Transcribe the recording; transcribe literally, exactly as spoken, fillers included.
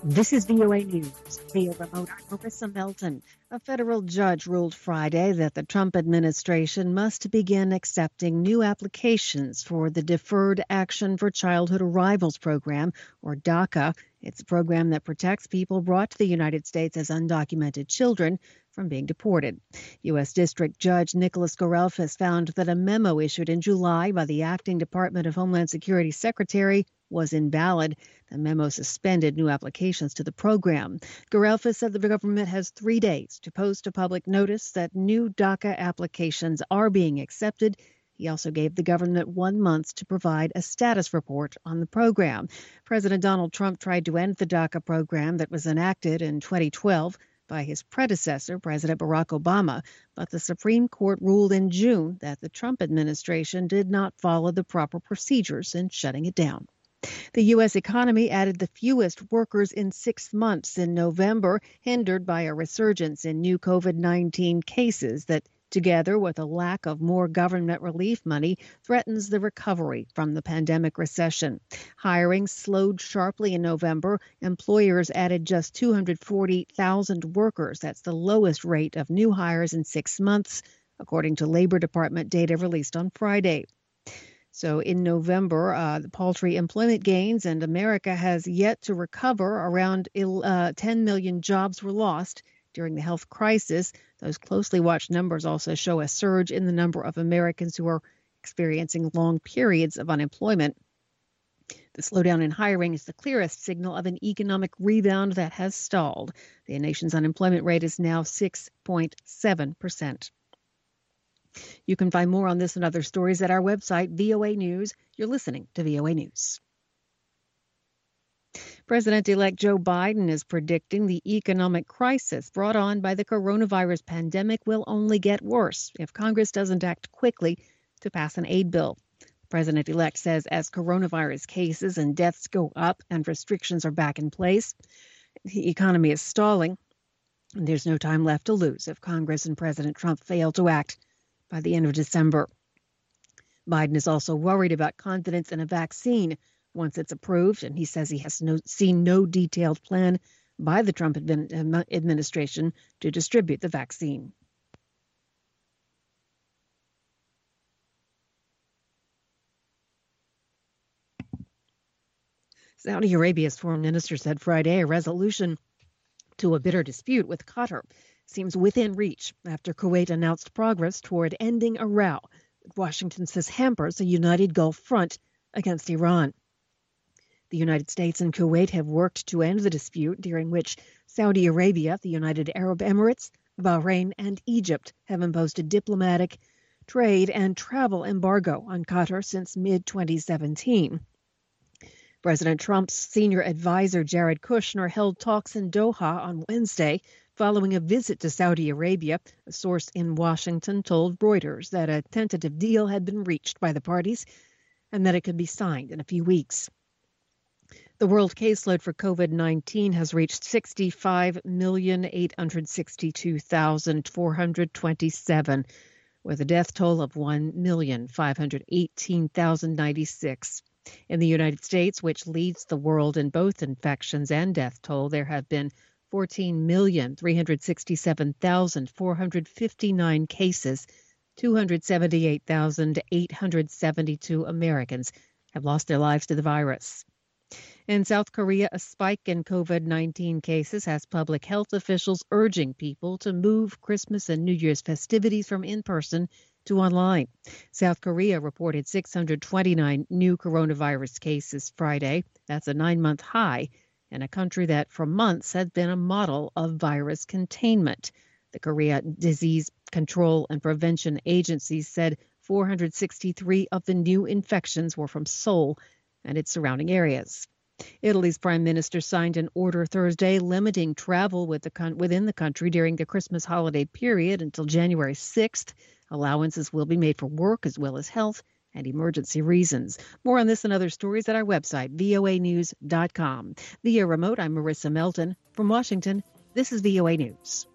This is V O A News. Via remote, I'm Marissa Melton. A federal judge ruled Friday that the Trump administration must begin accepting new applications for the Deferred Action for Childhood Arrivals program, or DACA. It's a program that protects people brought to the United States as undocumented children from being deported. U S. District Judge Nicholas Gorelfus found that a memo issued in July by the acting Department of Homeland Security Secretary was invalid. The memo suspended new applications to the program. Gorelfus said the government has three days to post a public notice that new DACA applications are being accepted. He also gave the government one month to provide a status report on the program. President Donald Trump tried to end the DACA program that was enacted in twenty twelve by his predecessor, President Barack Obama, but the Supreme Court ruled in June that the Trump administration did not follow the proper procedures in shutting it down. The U S economy added the fewest workers in six months in November, hindered by a resurgence in new COVID nineteen cases that, together with a lack of more government relief money, threatens the recovery from the pandemic recession. Hiring slowed sharply in November. Employers added just two hundred forty thousand workers. That's the lowest rate of new hires in six months, according to Labor Department data released on Friday. So in November, uh, the paltry employment gains, and America has yet to recover. Around uh, ten million jobs were lost during the health crisis. Those closely watched numbers also show a surge in the number of Americans who are experiencing long periods of unemployment. The slowdown in hiring is the clearest signal of an economic rebound that has stalled. The nation's unemployment rate is now six point seven percent. You can find more on this and other stories at our website, V O A News. You're listening to V O A News. President-elect Joe Biden is predicting the economic crisis brought on by the coronavirus pandemic will only get worse if Congress doesn't act quickly to pass an aid bill. The president-elect says as coronavirus cases and deaths go up and restrictions are back in place, the economy is stalling, and there's no time left to lose if Congress and President Trump fail to act by the end of December. Biden is also worried about confidence in a vaccine once it's approved, and he says he has no, seen no detailed plan by the Trump admin, administration to distribute the vaccine. Saudi Arabia's foreign minister said Friday a resolution to a bitter dispute with Qatar seems within reach after Kuwait announced progress toward ending a row that Washington says hampers a united Gulf front against Iran. The United States and Kuwait have worked to end the dispute, during which Saudi Arabia, the United Arab Emirates, Bahrain, and Egypt have imposed a diplomatic, trade, and travel embargo on Qatar since mid twenty seventeen. President Trump's senior advisor, Jared Kushner, held talks in Doha on Wednesday following a visit to Saudi Arabia. A source in Washington told Reuters that a tentative deal had been reached by the parties and that it could be signed in a few weeks. The world caseload for COVID nineteen has reached sixty-five million eight hundred sixty-two thousand four hundred twenty-seven, with a death toll of one million five hundred eighteen thousand ninety-six. In the United States, which leads the world in both infections and death toll, there have been fourteen million three hundred sixty-seven thousand four hundred fifty-nine cases. two hundred seventy-eight thousand eight hundred seventy-two Americans have lost their lives to the virus. In South Korea, a spike in COVID nineteen cases has public health officials urging people to move Christmas and New Year's festivities from in-person to online. South Korea reported six hundred twenty-nine new coronavirus cases Friday. That's a nine-month high in a country that for months had been a model of virus containment. The Korea Disease Control and Prevention Agency said four hundred sixty-three of the new infections were from Seoul and its surrounding areas. Italy's prime minister signed an order Thursday limiting travel with the con- within the country during the Christmas holiday period until January sixth. Allowances will be made for work as well as health and emergency reasons. More on this and other stories at our website, V O A news dot com. Via remote, I'm Marissa Melton. From Washington, this is V O A News.